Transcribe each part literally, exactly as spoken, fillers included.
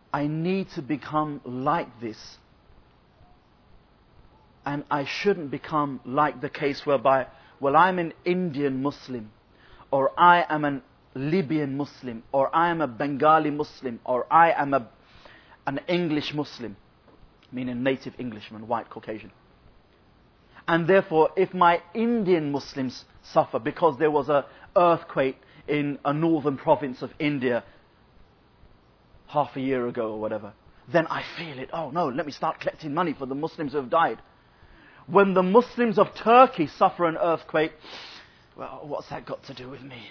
I need to become like this. And I shouldn't become like the case whereby, well, I'm an Indian Muslim, or I am an Libyan Muslim, or I am a Bengali Muslim, or I am a, an English Muslim, meaning native Englishman, white Caucasian. And therefore, if my Indian Muslims suffer because there was an earthquake in a northern province of India half a year ago or whatever, then I feel it. Oh no, let me start collecting money for the Muslims who have died. When the Muslims of Turkey suffer an earthquake, well, what's that got to do with me?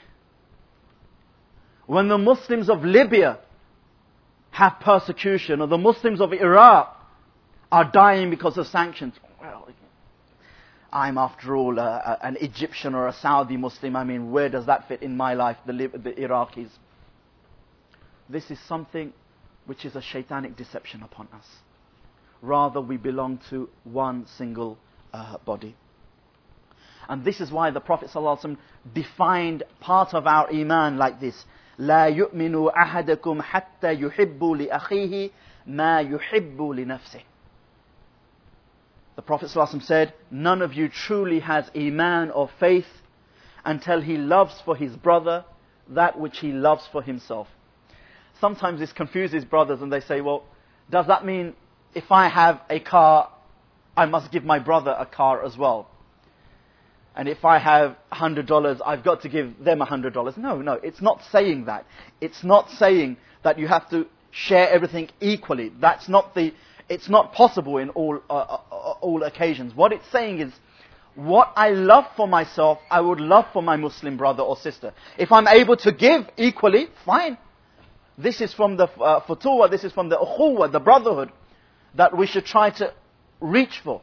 When the Muslims of Libya have persecution, or the Muslims of Iraq are dying because of sanctions, well, I'm after all uh, an Egyptian or a Saudi Muslim. I mean, where does that fit in my life, the, the Iraqis? This is something which is a shaitanic deception upon us. Rather, we belong to one single uh, body. And this is why the Prophet ﷺ defined part of our iman like this. لا يؤمن أحدكم حتى يحب لأخيه ما يحب لنفسه. The Prophet ﷺ said, none of you truly has iman or faith until he loves for his brother that which he loves for himself. Sometimes this confuses brothers and they say, well, does that mean if I have a car, I must give my brother a car as well? And if I have one hundred dollars, I've got to give them one hundred dollars. No, no, it's not saying that. It's not saying that you have to share everything equally. That's not the, it's not possible in all, uh, uh, all occasions. What it's saying is, what I love for myself, I would love for my Muslim brother or sister. If I'm able to give equally, fine. This is from the uh, futuwa, this is from the ukhuwa, the brotherhood, that we should try to reach for.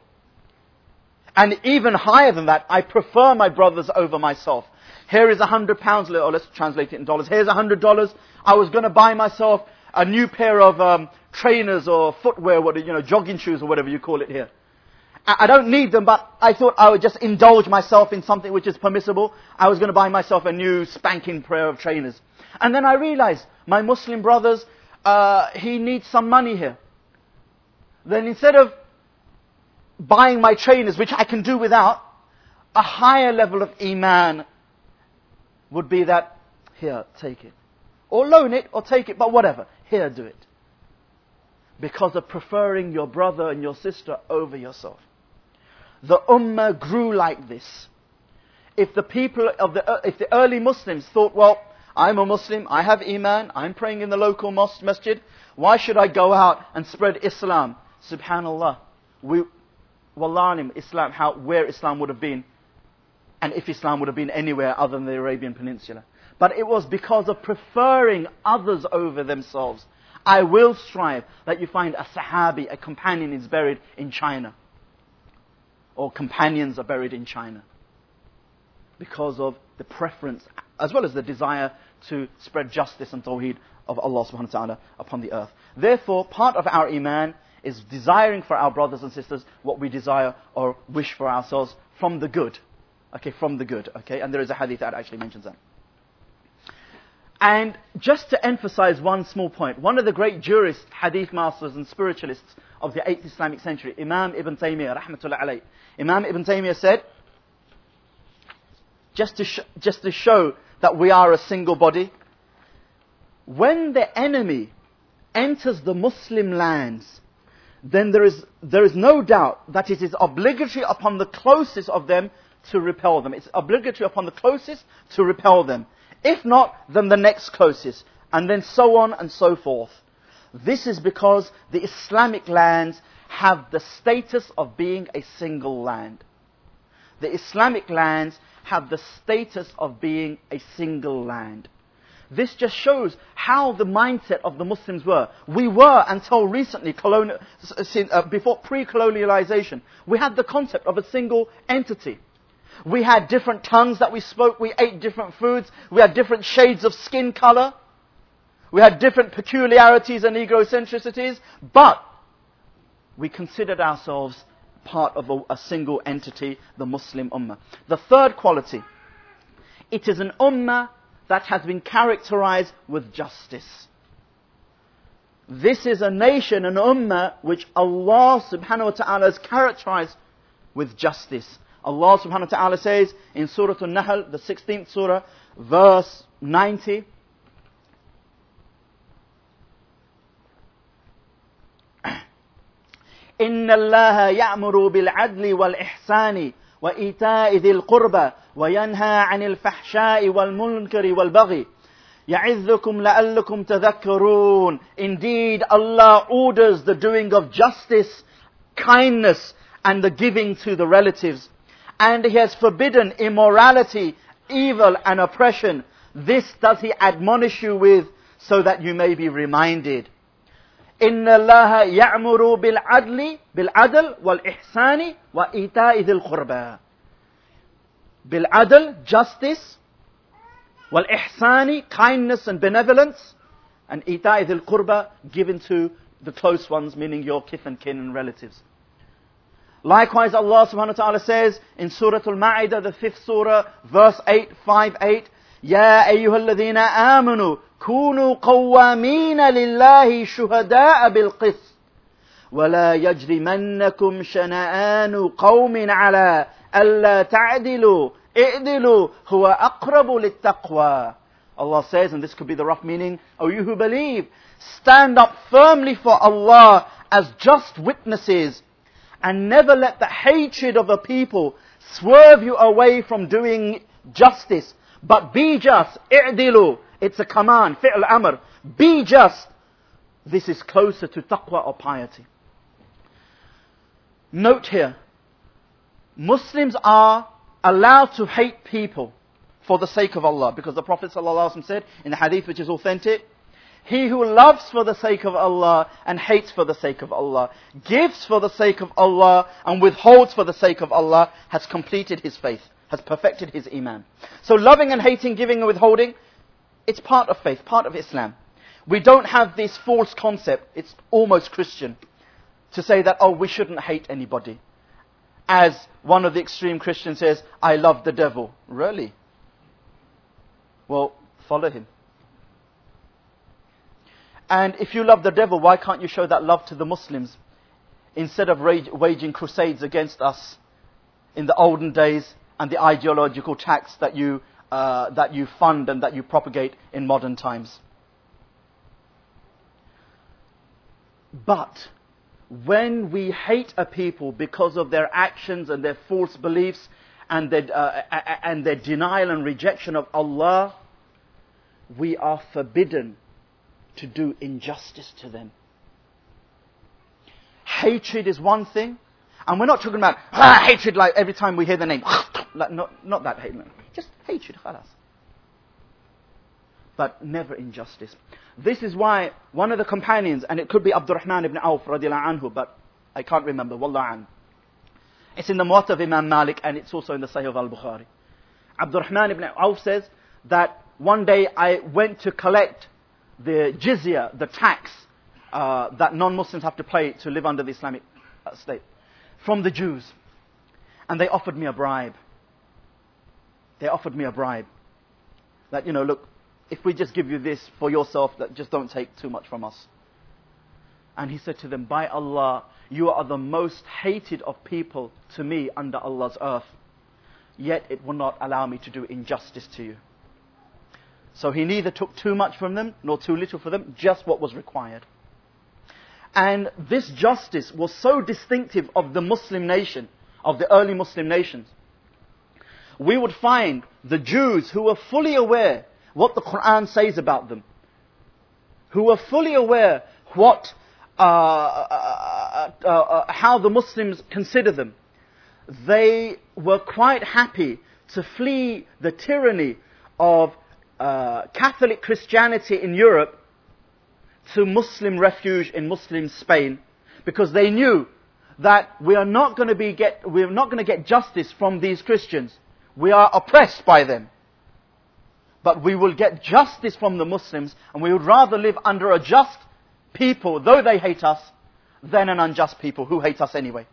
And even higher than that, I prefer my brothers over myself. Here is a hundred pounds, or let's translate it in dollars. Here's a hundred dollars. I was going to buy myself a new pair of um, trainers or footwear, what you know, jogging shoes or whatever you call it here. I, I don't need them, but I thought I would just indulge myself in something which is permissible. I was going to buy myself a new spanking pair of trainers. And then I realized, my Muslim brothers, uh, he needs some money here. Then instead of buying my trainers, which I can do without, a higher level of iman would be that, here, take it. Or loan it, or take it, but whatever. Here, do it. Because of preferring your brother and your sister over yourself. The ummah grew like this. If the people of the, uh, if the early Muslims thought, well, I'm a Muslim, I have iman, I'm praying in the local mosque, masjid, why should I go out and spread Islam? Subhanallah. We, Wallah, Islam, how, where Islam would have been, and if Islam would have been anywhere other than the Arabian Peninsula. But it was because of preferring others over themselves. I will strive that you find a Sahabi, a companion is buried in China. Or companions are buried in China. Because of the preference, as well as the desire to spread justice and tawheed of Allah subhanahu wa ta'ala upon the earth. Therefore, part of our iman is desiring for our brothers and sisters what we desire or wish for ourselves from the good. Okay, from the good. Okay, and there is a hadith that actually mentions that. And just to emphasize one small point, one of the great jurists, hadith masters and spiritualists of the eighth Islamic century, Imam Ibn Taymiyyah, rahmatullah alayh. Imam Ibn Taymiyyah said, just to, sh- just to show that we are a single body, when the enemy enters the Muslim lands, then there is, there is no doubt that it is obligatory upon the closest of them to repel them. It's obligatory upon the closest to repel them. If not, then the next closest. And then so on and so forth. This is because the Islamic lands have the status of being a single land. The Islamic lands have the status of being a single land. This just shows how the mindset of the Muslims were. We were, until recently, colonial, uh, before pre-colonialization, we had the concept of a single entity. We had different tongues that we spoke, we ate different foods, we had different shades of skin color, we had different peculiarities and egocentricities, but we considered ourselves part of a, a single entity, the Muslim Ummah. The third quality, it is an Ummah that has been characterized with justice. This is a nation, an ummah, which Allah subhanahu wa ta'ala has characterized with justice. Allah subhanahu wa ta'ala says in Surah An-Nahl, the sixteenth surah, verse ninety, إِنَّ اللَّهَ يَأْمُرُ بِالْعَدْلِ وَالْإِحْسَانِ وَإِيتَاءِ ذِي الْقُرْبَى وَيَنْهَى عَنِ الْفَحْشَاءِ وَالْمُنْكَرِ وَالْبَغْيِ يَعِظُّكُمْ لَعَلَّكُمْ تَذَكَّرُونَ. Indeed, Allah orders the doing of justice, kindness, and the giving to the relatives. And He has forbidden immorality, evil, and oppression. This does He admonish you with, so that you may be reminded. إِنَّ اللَّهَ يَأْمُرُ بِالْعَدْلِ بِالْعَدْلِ وَالْإِحْسَانِ وَإِيتَاءِ ذِي الْقُرْبَى. Bil-adl, justice. Wal-ihsani, kindness and benevolence. And ita'i dhil qurba, given to the close ones, meaning your kith and kin and relatives. Likewise, Allah subhanahu wa ta'ala says in Surah Al-Ma'idah, the fifth surah, verse eight, five, eight, Ya ayyuhal ladhina amanu, kunu qawwamina lillahi shuhada'a bil-qist. ولا يجرمنكم شنآن قوم على ألا تعدلوا اعدلوا هو أقرب للتقوى. Allah says, and this could be the rough meaning, O you who believe, stand up firmly for Allah as just witnesses, and never let the hatred of a people swerve you away from doing justice. But be just. I'dilu. It's a command. Fi'l amr. Be just. This is closer to taqwa or piety. Note here, Muslims are allowed to hate people for the sake of Allah, because the Prophet ﷺ said in the hadith which is authentic, he who loves for the sake of Allah and hates for the sake of Allah, gives for the sake of Allah and withholds for the sake of Allah, has completed his faith, has perfected his iman. So loving and hating, giving and withholding, it's part of faith, part of Islam. We don't have this false concept, it's almost Christian, to say that, oh, we shouldn't hate anybody. As one of the extreme Christians says, I love the devil. Really? Well, follow him. And if you love the devil, why can't you show that love to the Muslims? Instead of rage, waging crusades against us in the olden days and the ideological attacks that you, uh, that you fund and that you propagate in modern times. But when we hate a people because of their actions and their false beliefs and their, uh, and their denial and rejection of Allah, we are forbidden to do injustice to them. Hatred is one thing, and we're not talking about ah, hatred like every time we hear the name. like, not, not that hatred, just hatred, khalas. But never injustice. This is why one of the companions, and it could be Abdurrahman ibn Auf radiallahu anhu, but I can't remember, wallahu an. It's in the Muwatta of Imam Malik, and it's also in the Sahih of Al-Bukhari. Abdurrahman ibn Auf says that one day I went to collect the jizya, the tax uh, that non-Muslims have to pay to live under the Islamic uh, state, from the Jews. And they offered me a bribe. They offered me a bribe. That, you know, look, if we just give you this for yourself, that just don't take too much from us. And he said to them, by Allah, you are the most hated of people to me under Allah's earth. Yet it will not allow me to do injustice to you. So he neither took too much from them, nor too little for them, just what was required. And this justice was so distinctive of the Muslim nation, of the early Muslim nations. We would find the Jews who were fully aware what the Quran says about them, who were fully aware what, uh, uh, uh, uh, how the Muslims consider them. They were quite happy to flee the tyranny of uh, Catholic Christianity in Europe to Muslim refuge in Muslim Spain, because they knew that we are not going to be get we are not going to get justice from these Christians. We are oppressed by them. But we will get justice from the Muslims, and we would rather live under a just people, though they hate us, than an unjust people who hate us anyway.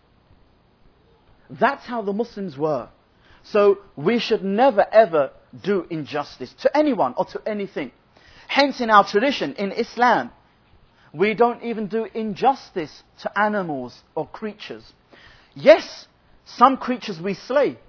That's how the Muslims were. So we should never ever do injustice to anyone or to anything. Hence in our tradition, in Islam, We don't even do injustice to animals or creatures. Yes, some creatures we slay.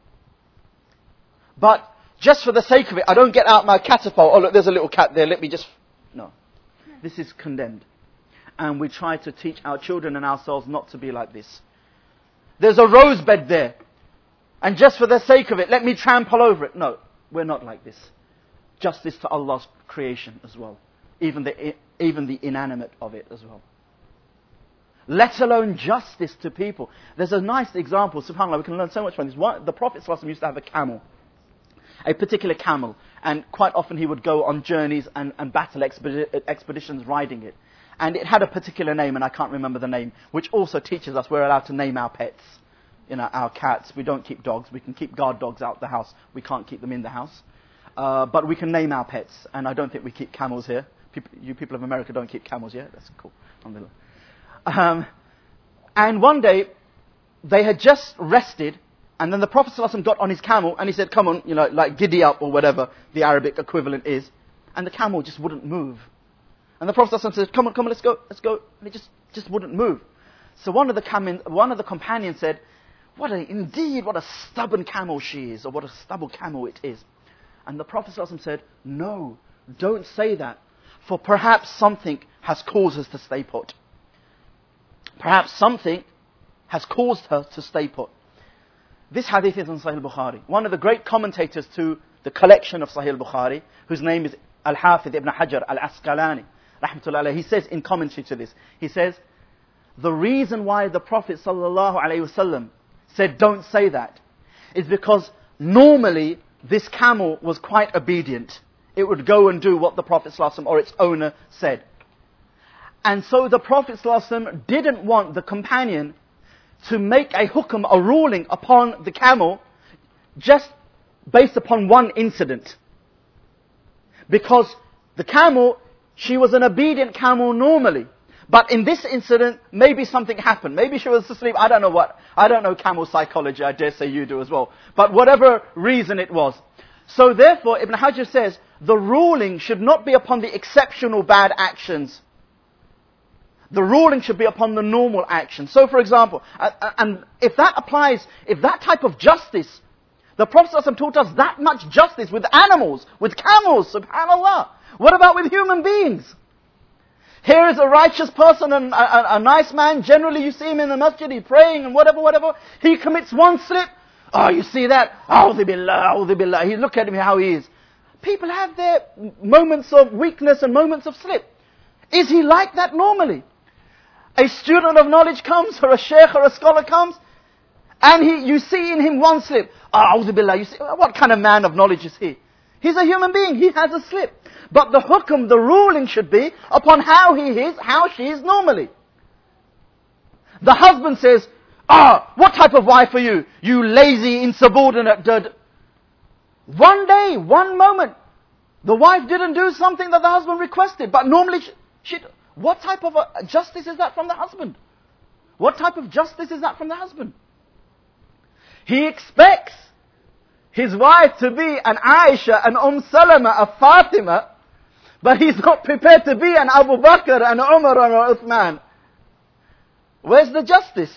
But just for the sake of it, I don't get out my catapult. Oh look, there's a little cat there, let me just... No. This is condemned. And we try to teach our children and ourselves not to be like this. There's a rose bed there. And just for the sake of it, let me trample over it. No, we're not like this. Justice to Allah's creation as well. Even the, even the inanimate of it as well. Let alone justice to people. There's a nice example, subhanAllah, we can learn so much from this. One, the Prophet ﷺ used to have a camel. A particular camel. And quite often he would go on journeys and, and battle expedi- expeditions riding it. And it had a particular name, and I can't remember the name, which also teaches us we're allowed to name our pets. You know, our cats. We don't keep dogs. We can keep guard dogs out the house. We can't keep them in the house. Uh, but we can name our pets. And I don't think we keep camels here. People, you people of America don't keep camels yet. That's cool. Um, and one day, they had just rested, and then the Prophet ﷺ got on his camel, and he said, come on, you know, like giddy up, or whatever the Arabic equivalent is. And the camel just wouldn't move. And the Prophet ﷺ said, come on, come on, let's go, let's go. And it just, just wouldn't move. So one of the cam- one of the companions said, what a, indeed, what a stubborn camel she is, or what a stubborn camel it is. And the Prophet ﷺ said, no, don't say that, for perhaps something has caused us to stay put. Perhaps something has caused her to stay put. This hadith is in Sahih al-Bukhari. One of the great commentators to the collection of Sahih al-Bukhari, whose name is Al-Hafidh ibn Hajar al-Asqalani, rahmatullah alayhi, he says in commentary to this, he says, the reason why the Prophet sallallahu alayhi wasallam said don't say that is because normally this camel was quite obedient. It would go and do what the Prophet sallallahu alayhi wasallam or its owner said. And so the Prophet ﷺ didn't want the companion to make a hukum, a ruling upon the camel just based upon one incident. Because the camel, she was an obedient camel normally. But in this incident, maybe something happened. Maybe she was asleep. I don't know what. I don't know camel psychology. I dare say you do as well. But whatever reason it was. So therefore, Ibn Hajar says, the ruling should not be upon the exceptional bad actions. The ruling should be upon the normal action. So for example, and if that applies, if that type of justice, the Prophet ﷺ taught us that much justice with animals, with camels, subhanAllah. What about with human beings? Here is a righteous person and a, a, a nice man. Generally you see him in the masjid, he's praying and whatever, whatever. He commits one slip. Oh, you see that? A'udhu billah, a'udhu billah. He look at him how he is. People have their moments of weakness and moments of slip. Is he like that normally? A student of knowledge comes, or a sheikh or a scholar comes, and he, you see in him one slip. A'udhu billah. You see, what kind of man of knowledge is he? He's a human being. He has a slip. But the hukum, the ruling should be upon how he is, how she is normally. The husband says, ah, what type of wife are you? You lazy, insubordinate dud. One day, one moment, the wife didn't do something that the husband requested, but normally she, she what type of a justice is that from the husband? What type of justice is that from the husband? He expects his wife to be an Aisha, an Umm Salama, a Fatima, but he's not prepared to be an Abu Bakr, an Umar, or Uthman. Where's the justice?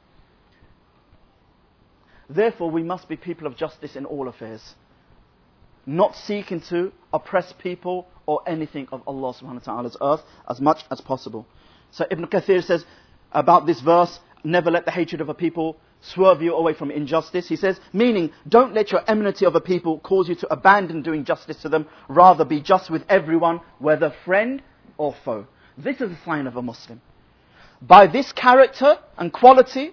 Therefore, we must be people of justice in all affairs. Not seeking to oppress people or anything of Allah subhanahu wa ta'ala's earth as much as possible. So Ibn Kathir says about this verse, never let the hatred of a people swerve you away from injustice. He says, meaning, don't let your enmity of a people cause you to abandon doing justice to them. Rather be just with everyone, whether friend or foe. This is a sign of a Muslim. By this character and quality,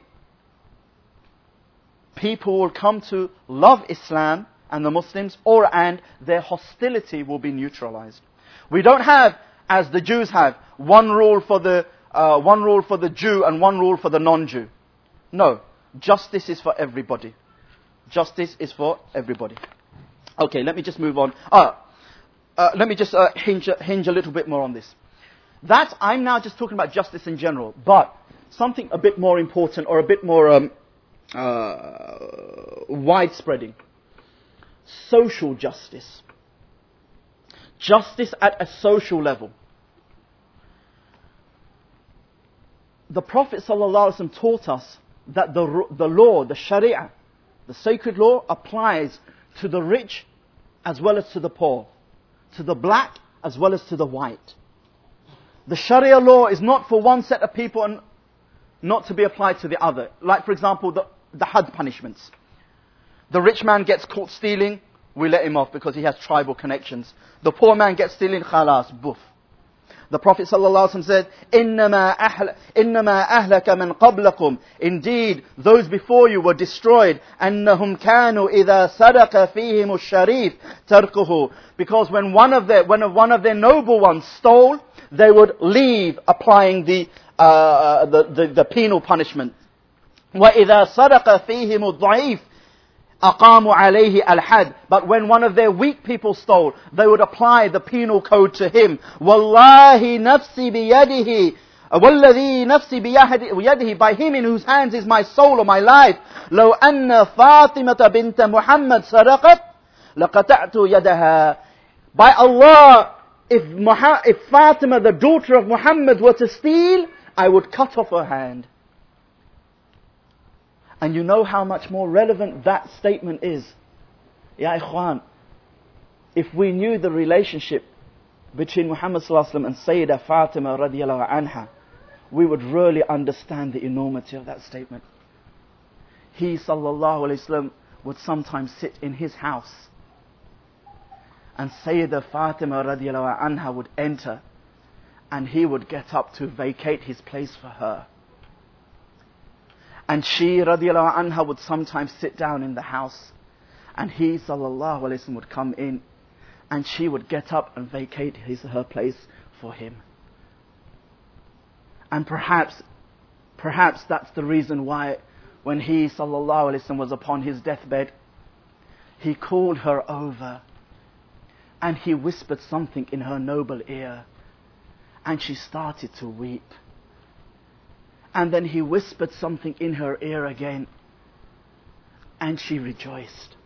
people will come to love Islam and the Muslims, or and their hostility will be neutralized. We don't have, as the Jews have, one rule for the uh, one rule for the Jew and one rule for the non-Jew. No, justice is for everybody. Justice is for everybody. Okay, let me just move on. Uh, uh, let me just uh, hinge, hinge a little bit more on this. That I'm now just talking about justice in general, but something a bit more important or a bit more um, uh, widespreading. Social justice. Justice at a social level. the Prophet ﷺ taught us that the, the law, the Sharia, the sacred law applies to the rich as well as to the poor, to the black as well as to the white. The Sharia law is not for one set of people and not to be applied to the other. Like, for example, the, the had punishments. The rich man gets caught stealing, we let him off because he has tribal connections. The poor man gets stealing, khalas, boof. The Prophet ﷺ said, إِنَّمَا أَهْلَ إِنَّمَا أَهْلَكَ مَنْ قَبْلَكُمْ. Indeed, those before you were destroyed. أَنَّهُمْ كَانُوا إِذَا صَدَقَ فِيهِمُ الشَّرِيفُ تَرْكُهُ. Because when one of their, when one of their noble ones stole, they would leave applying the, uh, the, the, the penal punishment. وَإِذَا صَدَقَ فِيهِمُ الضَّعِيفُ أقاموا عليه الحد. But when one of their weak people stole, they would apply the penal code to him. والله نفسي بيده والذي نفسي بيده, by him in whose hands is my soul or my life. لو أن فاطمة بنت محمد سرقت لقطعت يدها. By Allah, if, Muhammad, if Fatima, the daughter of Muhammad, were to steal, I would cut off her hand. And you know how much more relevant that statement is. Ya Ikhwan, if we knew the relationship between Muhammad sallallahu alaihi wasallam and Sayyidah Fatima radiyallahu anha, we would really understand the enormity of that statement. He sallallahu alaihi wasallam would sometimes sit in his house, and Sayyidah Fatima radiyallahu anha would enter, and he would get up to vacate his place for her. And she, radiallahu anha, would sometimes sit down in the house. And he, sallallahu alayhi wa sallam, would come in. And she would get up and vacate his, her place for him. And perhaps, perhaps that's the reason why when he, sallallahu alayhi wa sallam, was upon his deathbed, he called her over. And he whispered something in her noble ear. And she started to weep. And then he whispered something in her ear again. And she rejoiced.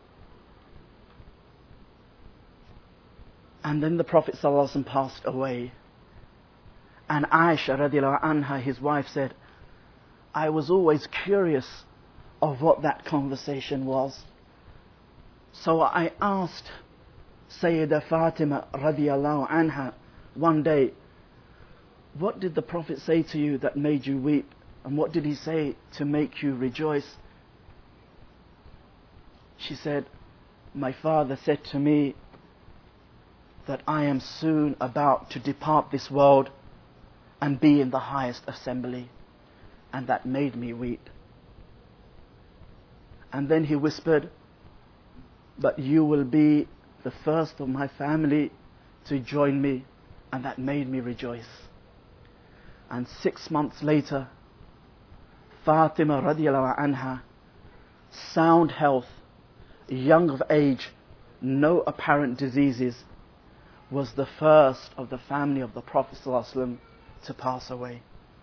And then the Prophet ﷺ passed away. And Aisha radiallahu anha, his wife, said, I was always curious of what that conversation was. So I asked Sayyidah Fatima radiallahu anha one day, what did the Prophet say to you that made you weep? And what did he say to make you rejoice? She said, my father said to me that I am soon about to depart this world and be in the highest assembly. And that made me weep. And then he whispered, but you will be the first of my family to join me. And that made me rejoice. And six months later, Fatima radiallahu anha, sound health, young of age, no apparent diseases, was the first of the family of the Prophet ﷺ to pass away.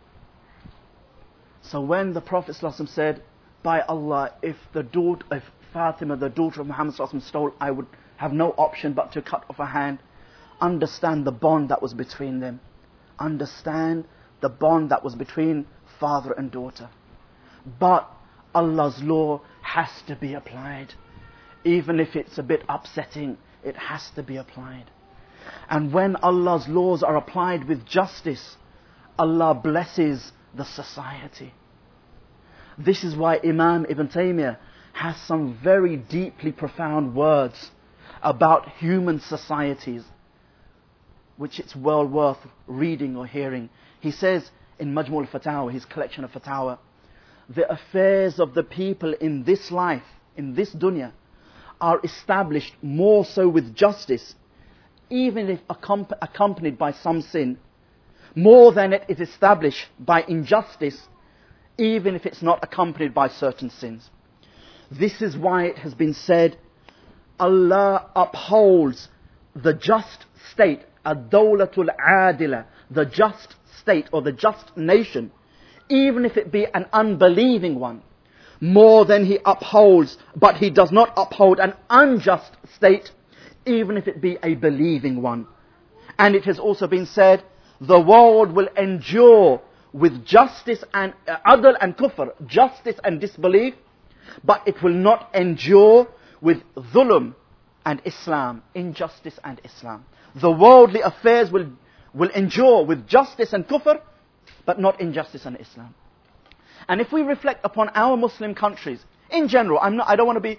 So when the Prophet ﷺ said, by Allah, if the daughter, if Fatima, the daughter of Muhammad ﷺ, stole, I would have no option but to cut off her hand. Understand the bond that was between them. Understand the bond that was between father and daughter. But Allah's law has to be applied. Even if it's a bit upsetting, it has to be applied. And when Allah's laws are applied with justice, Allah blesses the society. This is why Imam Ibn Taymiyyah has some very deeply profound words about human societies, which it's well worth reading or hearing. He says in Majmu' al-Fatawa, his collection of Fatawa, the affairs of the people in this life, in this dunya, are established more so with justice, even if accomp- accompanied by some sin, more than it is established by injustice, even if it's not accompanied by certain sins. This is why it has been said, Allah upholds the just state, ad-dawlatul adila, the just state or the just nation, even if it be an unbelieving one, more than he upholds, but he does not uphold an unjust state, even if it be a believing one. And it has also been said, the world will endure with justice and uh, adl and kufr, justice and disbelief, but it will not endure with dhulm and Islam, injustice and Islam. The worldly affairs will, will endure with justice and kufr, but not injustice and Islam. And if we reflect upon our Muslim countries, in general, I'm not, I don't want to be,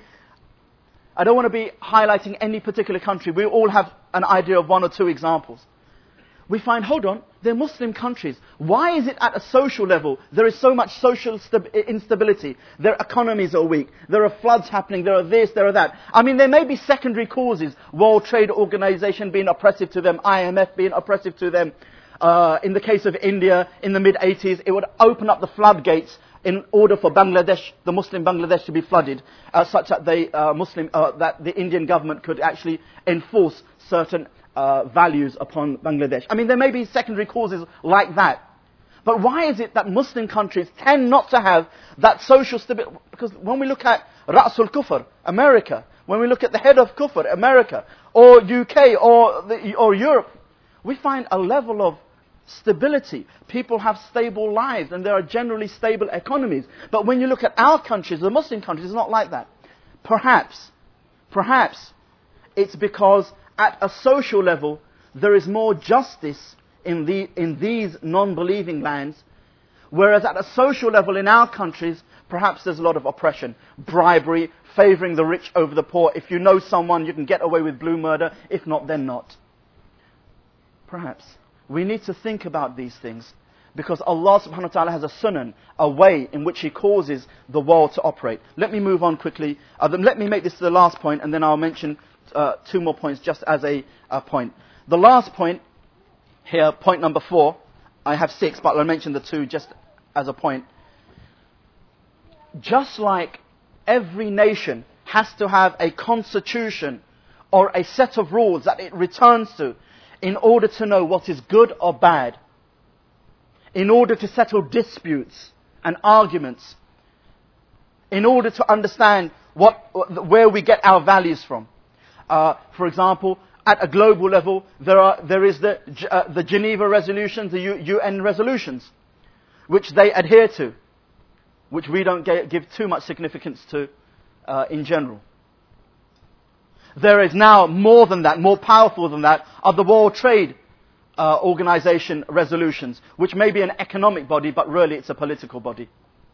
I don't want to be highlighting any particular country. We all have an idea of one or two examples. We find, hold on, they're Muslim countries. Why is it at a social level there is so much social instability? Their economies are weak. There are floods happening. There are this, there are that. I mean, there may be secondary causes. World Trade Organization being oppressive to them. I M F being oppressive to them. Uh, in the case of India, in the mid eighties, it would open up the floodgates in order for Bangladesh, the Muslim Bangladesh, to be flooded, uh, such that they, uh, Muslim, uh, that the Indian government could actually enforce certain uh, values upon Bangladesh. I mean, there may be secondary causes like that. But why is it that Muslim countries tend not to have that social stability? Because when we look at Ra'sul Kufr, America, when we look at the head of Kufr, America, or U K, or, the, or Europe, we find a level of stability. People have stable lives and there are generally stable economies. But when you look at our countries, the Muslim countries, it's not like that. Perhaps, perhaps it's because at a social level there is more justice in, the, in these non-believing lands, whereas at a social level in our countries, perhaps there's a lot of oppression, bribery, favouring the rich over the poor. If you know someone, you can get away with blue murder. If not, then not. Perhaps. We need to think about these things because Allah subhanahu wa ta'ala has a sunan, a way in which He causes the world to operate. Let me move on quickly. Uh, then let me make this the last point and then I'll mention uh, two more points just as a, a point. The last point here, point number four, I have six but I'll mention the two just as a point. Just like every nation has to have a constitution or a set of rules that it returns to in order to know what is good or bad, in order to settle disputes and arguments, in order to understand what, where we get our values from. Uh, for example, at a global level, there are there is the uh, the Geneva resolutions, the U, UN resolutions, which they adhere to, which we don't get, give too much significance to uh, in general. There is now more than that, more powerful than that, are the World Trade uh, Organization resolutions, which may be an economic body, but really it's a political body.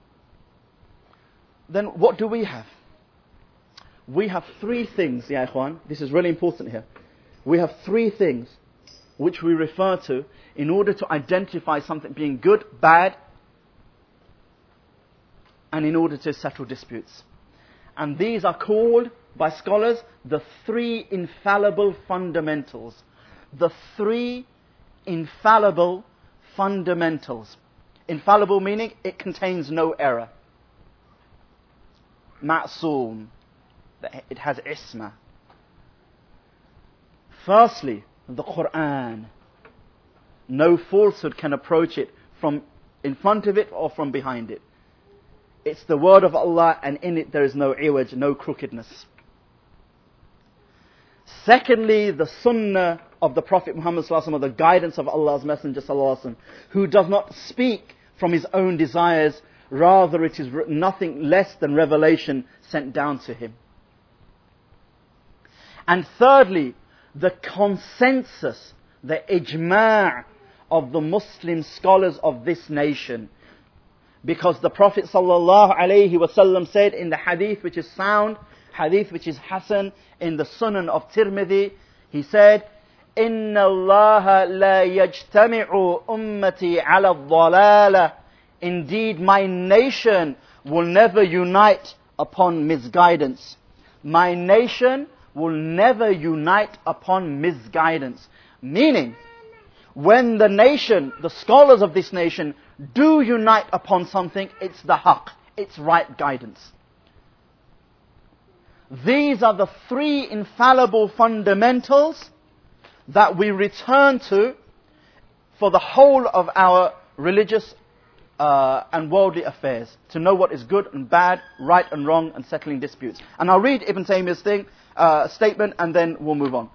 Then what do we have? We have three things, ya ikhwan. This is really important here. We have three things which we refer to in order to identify something being good, bad, and in order to settle disputes. And these are called by scholars the three infallible fundamentals. The three infallible fundamentals. Infallible meaning it contains no error. Ma'soom, it has isma. Firstly, the Quran. No falsehood can approach it from in front of it or from behind it. It's the word of Allah and in it there is no iwaj, no crookedness. Secondly, the sunnah of the Prophet Muhammad sallallahu alaihi wasallam, the guidance of Allah's Messenger sallallahu alaihi wasallam, who does not speak from his own desires, rather it is nothing less than revelation sent down to him. And thirdly, the consensus, the ijma' of the Muslim scholars of this nation. Because the Prophet sallallahu alaihi wasallam said in the hadith which is sound, hadith which is hasan, in the Sunan of Tirmidhi, he said, إِنَّ اللَّهَ لَا يَجْتَمِعُ أُمَّتِي عَلَى الضَّلَالَةِ. Indeed, my nation will never unite upon misguidance. My nation will never unite upon misguidance. Meaning, when the nation, the scholars of this nation, do unite upon something, it's the haqq, it's right guidance. These are the three infallible fundamentals that we return to for the whole of our religious uh, and worldly affairs, to know what is good and bad, right and wrong, and settling disputes. And I'll read Ibn Taymiyyah's thing, uh, statement, and then we'll move on.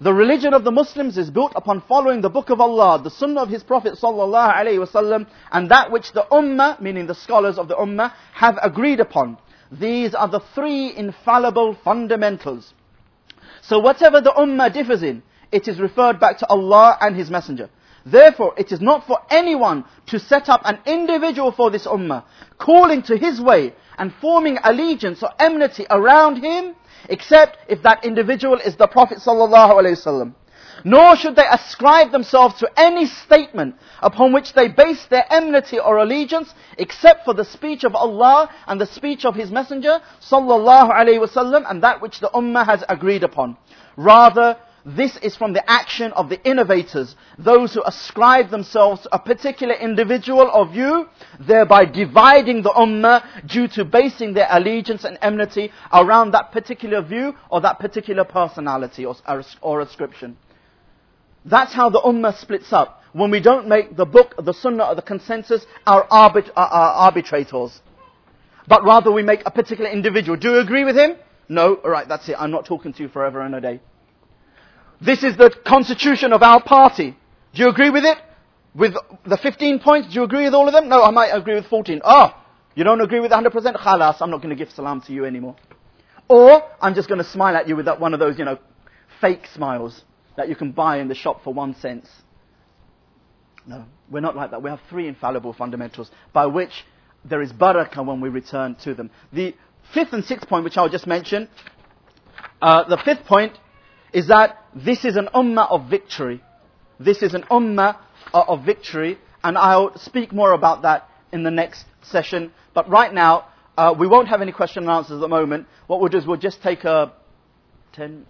The religion of the Muslims is built upon following the book of Allah, the sunnah of His Prophet sallallahu alaihi wasallam, and that which the ummah, meaning the scholars of the ummah, have agreed upon. These are the three infallible fundamentals. So whatever the ummah differs in, it is referred back to Allah and His Messenger. Therefore, it is not for anyone to set up an individual for this ummah, calling to his way and forming allegiance or enmity around him, except if that individual is the Prophet sallallahu alaihi wasallam. Nor should they ascribe themselves to any statement upon which they base their enmity or allegiance, except for the speech of Allah and the speech of His Messenger sallallahu alaihi wasallam, and that which the ummah has agreed upon. Rather, this is from the action of the innovators, those who ascribe themselves to a particular individual or view, thereby dividing the ummah due to basing their allegiance and enmity around that particular view or that particular personality or, or ascription. That's how the ummah splits up. When we don't make the book, the sunnah or the consensus our, arbit, our, our arbitrators. But rather we make a particular individual. Do you agree with him? No? Alright, that's it. I'm not talking to you forever and a day. This is the constitution of our party. Do you agree with it? With the fifteen points, do you agree with all of them? No, I might agree with fourteen. Oh, you don't agree with one hundred percent? Khalas, I'm not going to give salam to you anymore. Or, I'm just going to smile at you with that one of those, you know, fake smiles that you can buy in the shop for one cent. No, we're not like that. We have three infallible fundamentals by which there is barakah when we return to them. The fifth and sixth point, which I'll just mention, uh, the fifth point is that this is an ummah of victory. This is an ummah uh, of victory, and I'll speak more about that in the next session. But right now, uh, we won't have any question and answers at the moment. What we'll do is we'll just take a ten,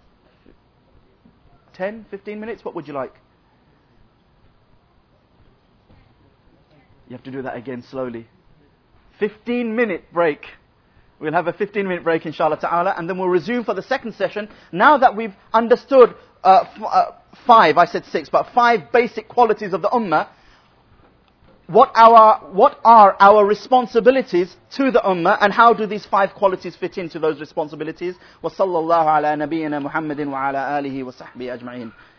ten, fifteen minutes. What would you like? You have to do that again slowly. fifteen minute break. We'll have a fifteen minute break, inshallah ta'ala, and then we'll resume for the second session. Now that we've understood uh, f- uh, five, I said six, but five basic qualities of the ummah, what, our, what are our responsibilities to the ummah, and how do these five qualities fit into those responsibilities? Wa sallallahu ala nabiyyina Muhammadin wa ala alihi wa sahbihi ajma'in.